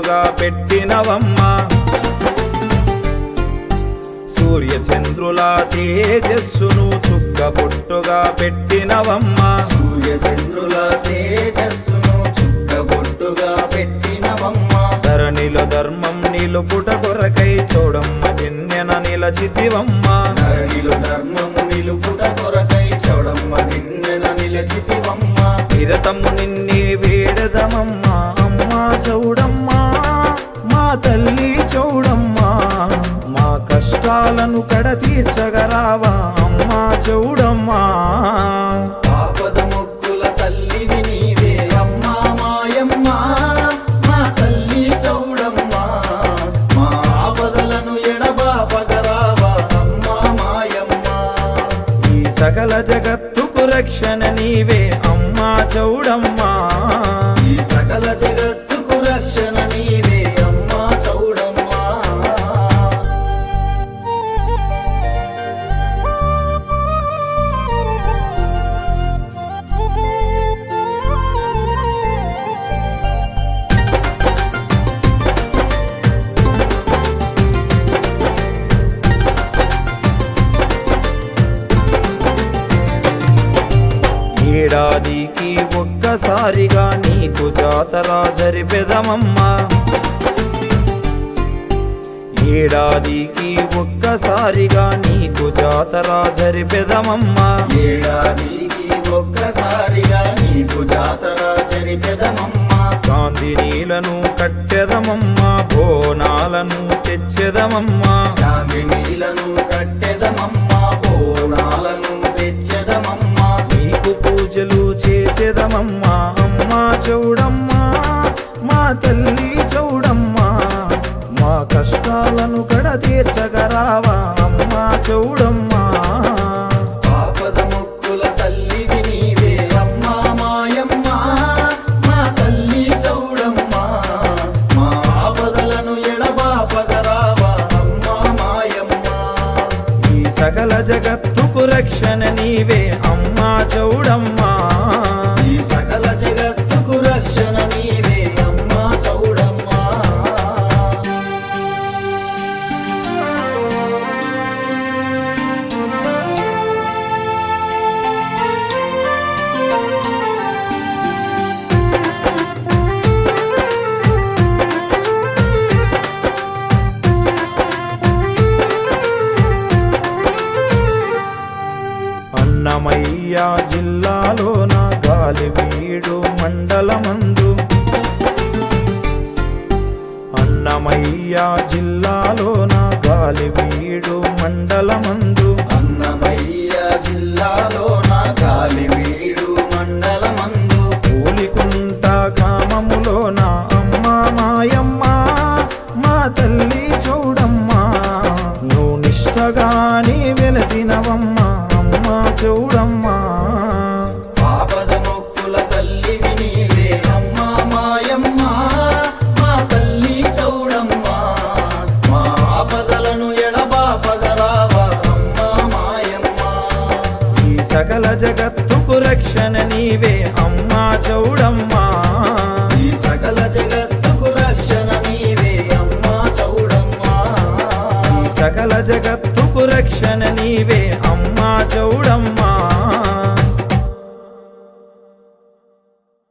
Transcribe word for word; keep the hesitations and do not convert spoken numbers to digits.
పొట్టుగా పెట్టినవమ్మా సూర్య చంద్రుల తేజస్సును చుక్క పొట్టుగా పెట్టినవమ్మా సూర్య చంద్రుల తేజస్సును చుక్క పొట్టుగా పెట్టినవమ్మా ధరణిలో ధర్మం నిలుపుట కొరకై చౌడమ్మ దిన్నెన నిలచితివమ్మా ధరణిలో ధర్మము నిలుపుట కొరకై చౌడమ్మ దిన్నెన నిలచితివమ్మా నిరతము నిన్నే వేడదమమ్మా అమ్మా చౌడమ్మా మా తల్లి చౌడమ్మా మా కష్టాలను కడతీర్చగరావా అమ్మా చౌడమ్మా ఆపద మొక్కుల తల్లివి నీవే అమ్మా మాయమ్మ మా తల్లి చౌడమ్మా మా ఆపదలను ఎడబాపగరావా అమ్మా మాయమ్మ ఈ సకల జగత్తుకు రక్షణ నీవే అమ్మా చౌడమ్మా ఈ సకల జగత్తుకు రక్షణ నీవే అమ్మా చౌడమ్మా ఏడాదికి ఒక్కసారిగా నీకు జాతర జరిపెదమమ్మా ఏడాదికి ఒక్కసారిగా నీకు జాతర జరిపెదమమ్మా ఏడాదికి ఒక్కసారిగా నీకు జాతర జరిపెదమమ్మా చాందినీలను కట్టెదమమ్మా బోనాలను తెచ్చెదమమ్మా చాందినీలను కట్టెదమమ్మా బోనాలను తెచ్చెదమమ్మా నీకు పూజలు చేసేదమమ్మా అమ్మా చౌడమ్మా మా తల్లి చౌడమ్మా మా కష్టాలను కడతీర్చగరావా అమ్మా చౌడమ్మా ఆపద మొక్కుల తల్లివి నీవే అమ్మా మాయమ్మ మా తల్లి చౌడమ్మా మా ఆపదలను ఎడబాపగరావా అమ్మా మాయమ్మ ఈ సకల జగత్తుకు రక్షణ నీవే అమ్మా చౌడమ్మా ఈ సకల జగత్తుకు రక్షణ నీవే అమ్మా చౌడమ్మా అన్నమయ్య జిల్లాలోన గాలివీడు మండలమందు అన్నమయ్య జిల్లాలోన గాలివీడు మండలమందు అన్నమయ్య జిల్లాలోన గాలివీడు మండలమందు పూలికుంట గ్రామములోన అమ్మా మాయమ్మ మా తల్లి చౌడమ్మా నువ్వు నిష్టగాని వెలసినవమ్మా అమ్మా చౌడమ్మా ఆపద మొక్కుల తల్లివి నీవే అమ్మా మాయమ్మ మా తల్లి చౌడమ్మా మా ఆపదలను ఎడబాపగరావా అమ్మా మాయమ్మ ఈ సకల జగత్తుకు రక్షణ నీవే అమ్మా చౌడమ్మా ఈ సకల జగత్తుకు రక్షణ నీవే అమ్మా చౌడమ్మా ఈ సకల జగత్తుకు రక్షణ నీవే అమ్మా చౌడమ్మా